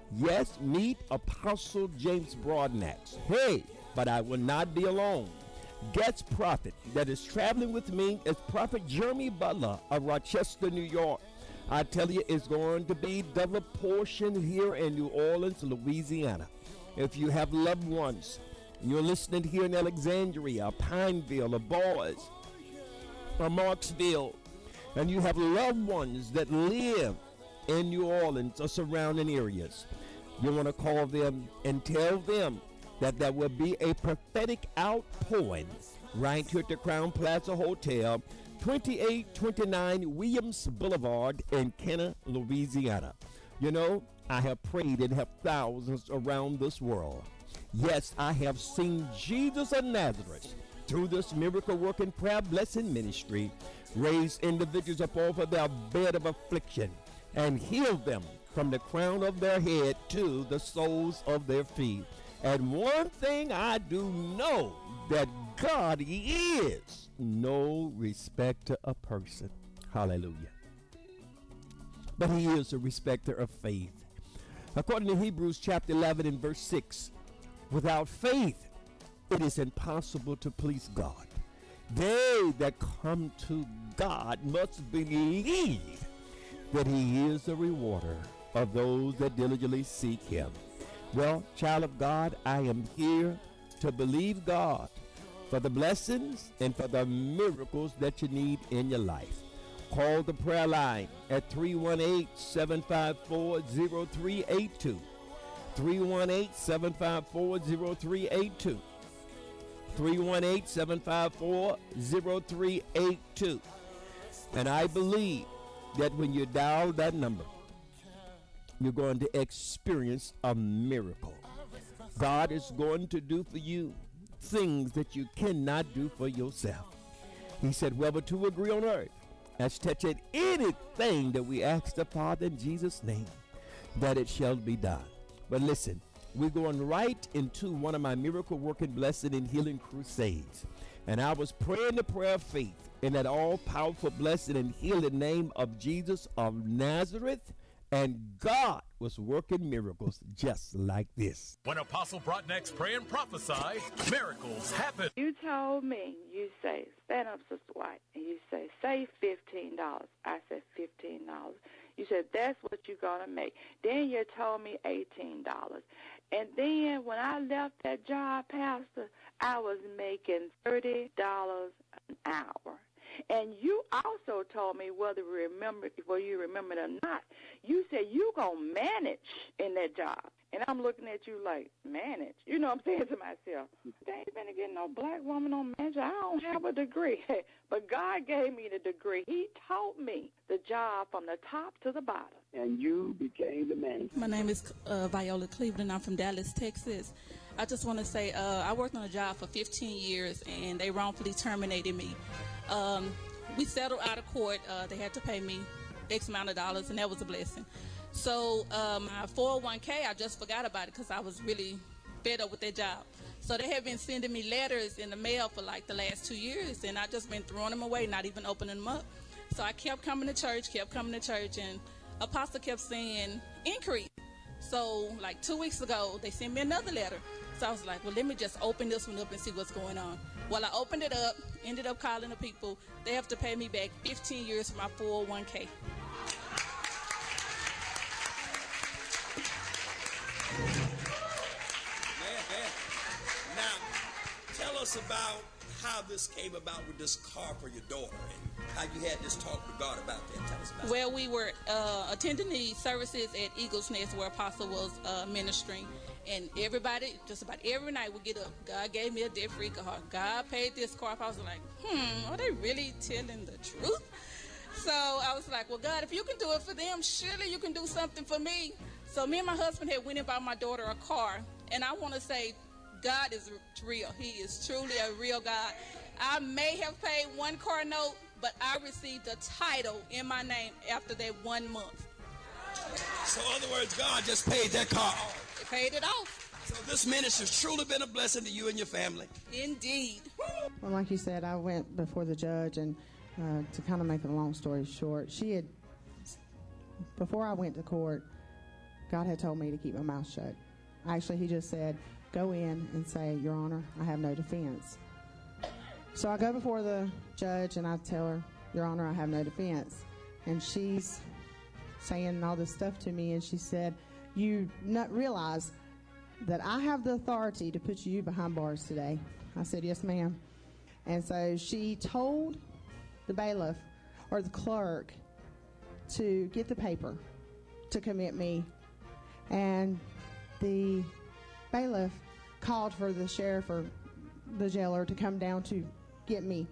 Yes, meet Apostle James Broadnax. Hey, but I will not be alone. Guest prophet that is traveling with me is Prophet Jeremy Butler of Rochester, New York. I tell you, it's going to be double portion here in New Orleans, Louisiana. If you have loved ones, you're listening here in Alexandria, Pineville, or Boys, or Marksville, and you have loved ones that live in New Orleans or surrounding areas, you want to call them and tell them that there will be a prophetic outpouring right here at the Crown Plaza Hotel, 2829 Williams Boulevard in Kenner, Louisiana. You know, I have prayed and have thousands around this world. Yes, I have seen Jesus of Nazareth through this miracle working prayer blessing ministry raise individuals up off of their bed of affliction and heal them from the crown of their head to the soles of their feet. And one thing I do know, that God is no respecter of person. Hallelujah. But he is a respecter of faith. According to Hebrews chapter 11 and verse 6, without faith it is impossible to please God. They that come to God must believe that he is a rewarder of those that diligently seek him. Well, child of God, I am here to believe God for the blessings and for the miracles that you need in your life. Call the prayer line at 318-754-0382. 318-754-0382. 318-754-0382. And I believe that when you dial that number, you're going to experience a miracle. God is going to do for you things that you cannot do for yourself. He said, whoever two agree on earth as touching anything that we ask the Father in Jesus' name, that it shall be done. But listen, we're going right into one of my miracle working, blessing, and healing crusades. And I was praying the prayer of faith in that all-powerful, blessed, and healing name of Jesus of Nazareth. And God was working miracles just like this. When Apostle Broadnax pray and prophesy, miracles happen. You told me, you say, stand up, Sister White, and you say, say $15. I said $15. You said, that's what you're going to make. Then you told me $18. And then when I left that job, Pastor, I was making $30 an hour. And you also told me, whether you remember it or not, you said you going to manage in that job. And I'm looking at you like, manage? You know what I'm saying to myself? They ain't been getting no black woman on manager. I don't have a degree. But God gave me the degree. He taught me the job from the top to the bottom. And you became the manager. My name is Viola Cleveland. I'm from Dallas, Texas. I just want to say I worked on a job for 15 years, and they wrongfully terminated me. We settled out of court. They had to pay me X amount of dollars, and that was a blessing. So my 401k, I just forgot about it because I was really fed up with that job. So they have been sending me letters in the mail for like the last 2 years, and I just been throwing them away, not even opening them up. So I kept coming to church, and Apostle kept saying increase. So like 2 weeks ago, they sent me another letter. So I was like, well, let me just open this one up and see what's going on. Well, I opened it up, ended up calling the people. They have to pay me back 15 years for my 401k. Now, tell us about how this came about with this car for your daughter and how you had this talk with God about that. Tell us about that. Well, we were attending the services at Eagles Nest where Apostle was ministering, and everybody, just about every night, would get up. God gave me a debt-free car. God paid this car. I was like, are they really telling the truth? So I was like, well, God, if you can do it for them, surely you can do something for me. So me and my husband had went and bought my daughter a car, and I want to say God is real. He is truly a real God. I may have paid one car note, but I received a title in my name after that 1 month. So in other words, God just paid that car off. It paid it off. So this ministry has truly been a blessing to you and your family. Indeed. Well, like you said, I went before the judge, and to kind of make a long story short, before I went to court, God had told me to keep my mouth shut. Actually, he just said, go in and say, Your Honor, I have no defense. So I go before the judge and I tell her, Your Honor, I have no defense. And she's saying all this stuff to me, and she said, you not realize that I have the authority to put you behind bars today. I said, yes, ma'am. And so she told the bailiff or the clerk to get the paper to commit me. And the bailiff called for the sheriff or the jailer to come down to get me.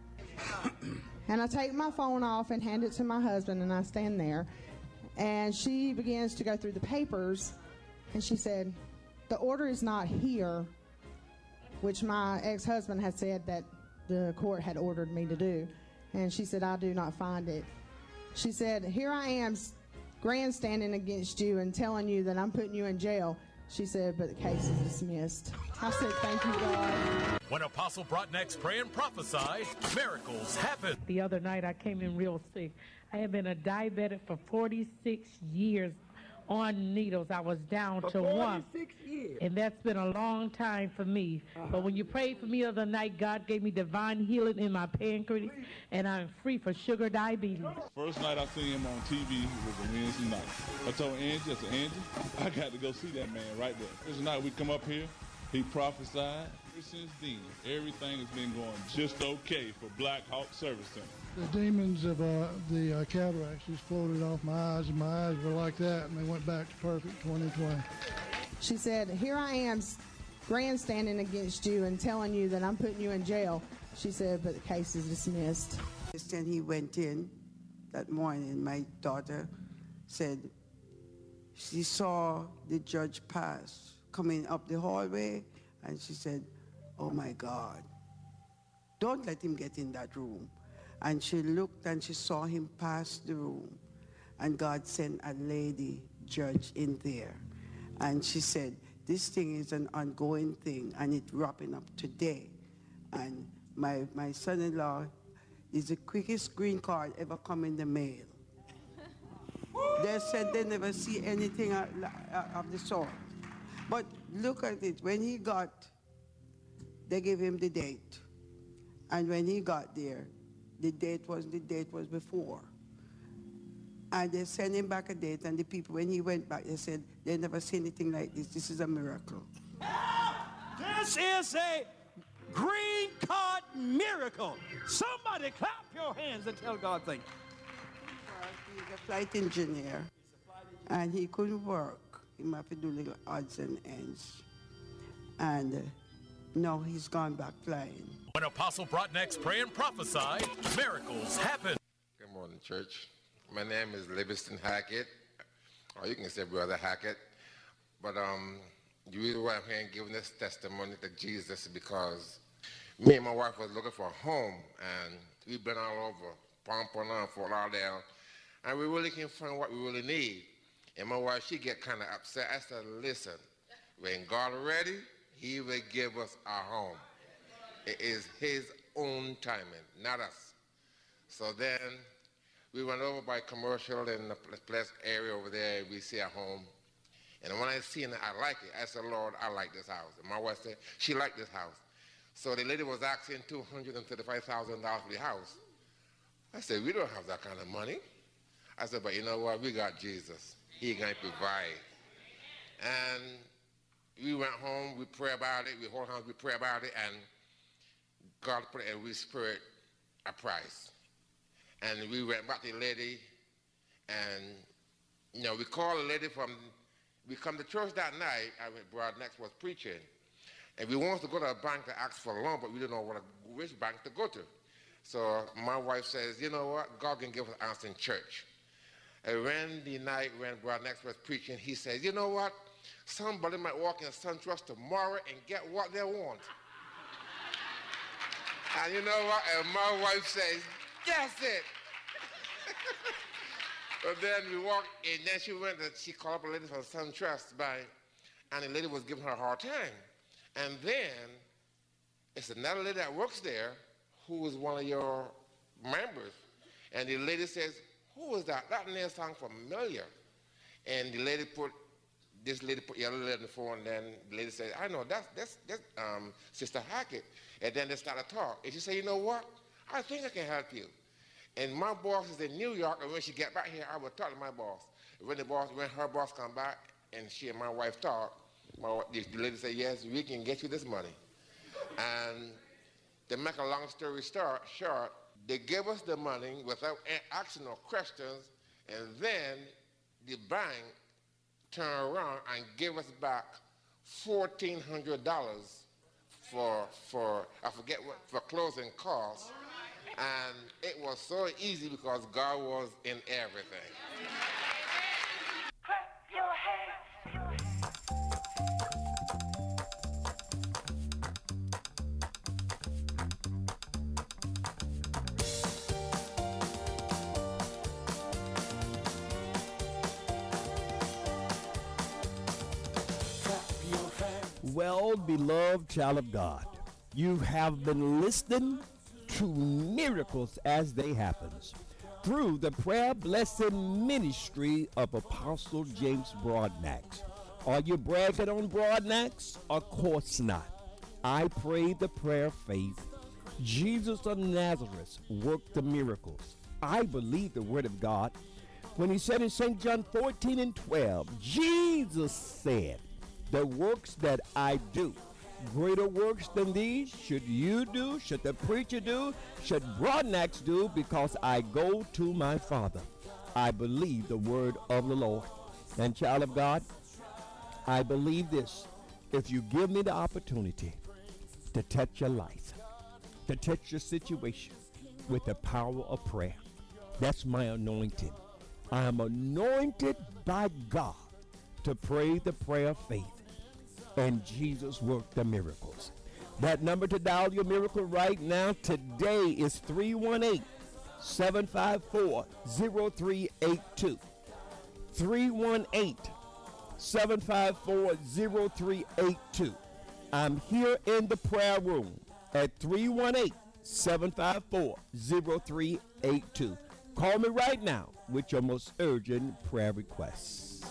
And I take my phone off and hand it to my husband, and I stand there. And she begins to go through the papers, and she said, the order is not here, which my ex-husband had said that the court had ordered me to do. And she said, I do not find it. She said, here I am grandstanding against you and telling you that I'm putting you in jail. She said, but the case is dismissed. I said, thank you, God. When Apostle Broadnax pray and prophesy, miracles happen. The other night I came in real sick. I have been a diabetic for 46 years on needles. I was down to 46 years. and that's been a long time for me. But when you prayed for me the other night, God gave me divine healing in my pancreas, and I'm free for sugar diabetes. First night I seen him on TV was a Wednesday night. I told Angie, I said, Angie, I got to go see that man right there. This night we come up here, he prophesied. Ever since then, everything has been going just okay for Black Hawk Service Center. The demons of the cataracts just floated off my eyes, and my eyes were like that, and they went back to perfect 2020. She said, here I am grandstanding against you and telling you that I'm putting you in jail. She said, but the case is dismissed. Then he went in that morning. My daughter said she saw the judge pass coming up the hallway, and she said, oh my God, don't let him get in that room. And she looked and she saw him pass the room, and God sent a lady judge in there. And she said, this thing is an ongoing thing, and it's wrapping up today. And my son-in-law is the quickest green card ever come in the mail. They said they never see anything of the sort. But look at it, when he got, they gave him the date. And when he got there, the date was before. And they sent him back a date, and the people, when he went back, they said, they never see anything like this. This is a miracle. This is a green card miracle. Somebody clap your hands and tell God thank you. He's a flight engineer, and he couldn't work. He might have to do little odds and ends. And now he's gone back flying. When Apostle Broadnax pray and prophesy, miracles happen. Good morning, church. My name is Livingston Hackett, or you can say Brother Hackett. But the reason why I'm here and giving this testimony to Jesus is because me and my wife was looking for a home, and we've been all over, Pompano, Fort Lauderdale, and we really can't find what we really need. And my wife, she get kind of upset. I said, listen, when God is ready, he will give us our home. It is his own timing, not us. So then we went over by Commercial in the place area over there, and we see a home. And when I seen it, I like it. I said, Lord, I like this house. And my wife said, she liked this house. So the lady was asking $235,000 for the house. I said, we don't have that kind of money. I said, but you know what? We got Jesus. He going to provide. And we went home, we pray about it, we hold hands, we pray about it, and God put in our spirit a price. And we went back to the lady, and, you know, we called the lady from, we come to church that night, Broadnax was preaching, and we wanted to go to a bank to ask for a loan, but we didn't know which bank to go to. So my wife says, you know what, God can give us an answer in church. And when the night when Broadnax was preaching, he said, you know what, somebody might walk in SunTrust tomorrow and get what they want. And you know what, and my wife says, that's it. But then we walked, and then she called up a lady from SunTrust and the lady was giving her a hard time. And then it's another lady that works there who is one of your members. And the lady says, who is that? That name sounds familiar. And the lady put this lady put yellow letter on the phone, and then the lady said, I know, that's Sister Hackett. And then they started to talk. And she said, you know what? I think I can help you. And my boss is in New York, and when she get back here, I will talk to my boss. When her boss come back, and she and my wife talk, the lady said, yes, we can get you this money. And to make a long story short, they gave us the money without asking no questions, and then the bank turned around and gave us back $1,400 for I forget what, for closing costs. And it was so easy because God was in everything. Clap your hands. Well, beloved child of God, you have been listening to miracles as they happen through the prayer blessing ministry of Apostle James Broadnax. Are you bragging on Broadnax? Of course not. I pray the prayer of faith. Jesus of Nazareth worked the miracles. I believe the word of God. When he said in St. John 14:12, Jesus said, the works that I do, greater works than these should you do, should the preacher do, should Broadnax do, because I go to my Father. I believe the word of the Lord. And child of God, I believe this. If you give me the opportunity to touch your life, to touch your situation with the power of prayer, that's my anointing. I am anointed by God to pray the prayer of faith. And Jesus worked the miracles. That number to dial your miracle right now today is 318-754-0382. 318-754-0382. I'm here in the prayer room at 318-754-0382. Call me right now with your most urgent prayer requests.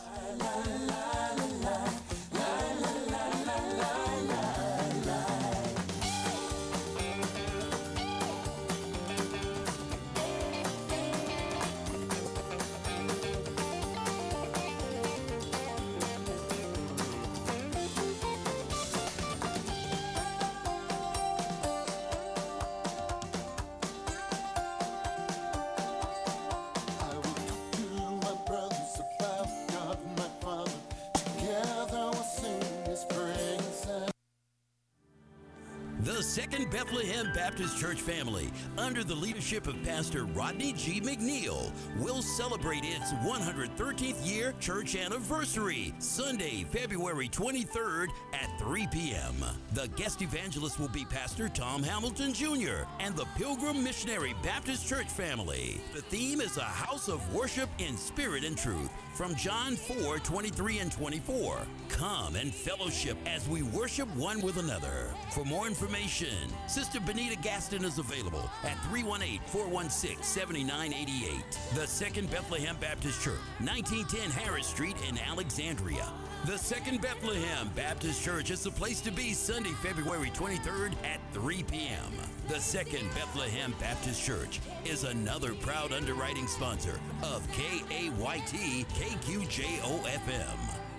Second Bethlehem Baptist Church family, under the leadership of Pastor Rodney G. McNeil, will celebrate its 113th year church anniversary, Sunday, February 23rd at 3 p.m. The guest evangelist will be Pastor Tom Hamilton Jr. and the Pilgrim Missionary Baptist Church family. The theme is a house of worship in spirit and truth, from John 4:23 and 24. Come and fellowship as we worship one with another. For more information, Sister Benita Gaston is available at 318-416-7988. The Second Bethlehem Baptist Church, 1910 Harris Street in Alexandria. The Second Bethlehem Baptist Church is the place to be Sunday, February 23rd at 3 p.m. The Second Bethlehem Baptist Church is another proud underwriting sponsor of KAYT KQJO-FM.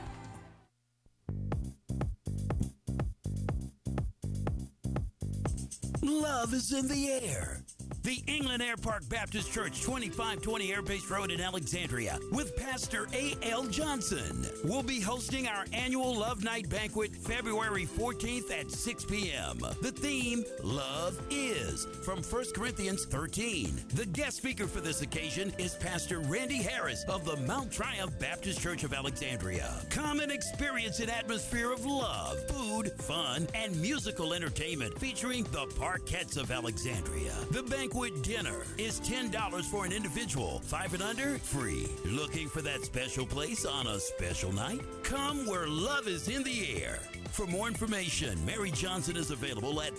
Love is in the air. The England Air Park Baptist Church, 2520 Airbase Road in Alexandria, with Pastor A.L. Johnson, will be hosting our annual Love Night Banquet February 14th at 6 p.m. The theme, Love Is, from 1 Corinthians 13. The guest speaker for this occasion is Pastor Randy Harris of the Mount Triumph Baptist Church of Alexandria. Come and experience an atmosphere of love, food, fun, and musical entertainment featuring the Parkettes of Alexandria. The banquet dinner is $10 for an individual. 5 and under, free. Looking for that special place on a special night? Come where love is in the air. For more information, Mary Johnson is available at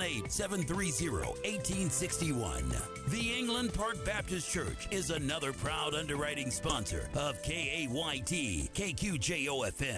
318-730-1861. The England Park Baptist Church is another proud underwriting sponsor of KAYT KQJO-FM.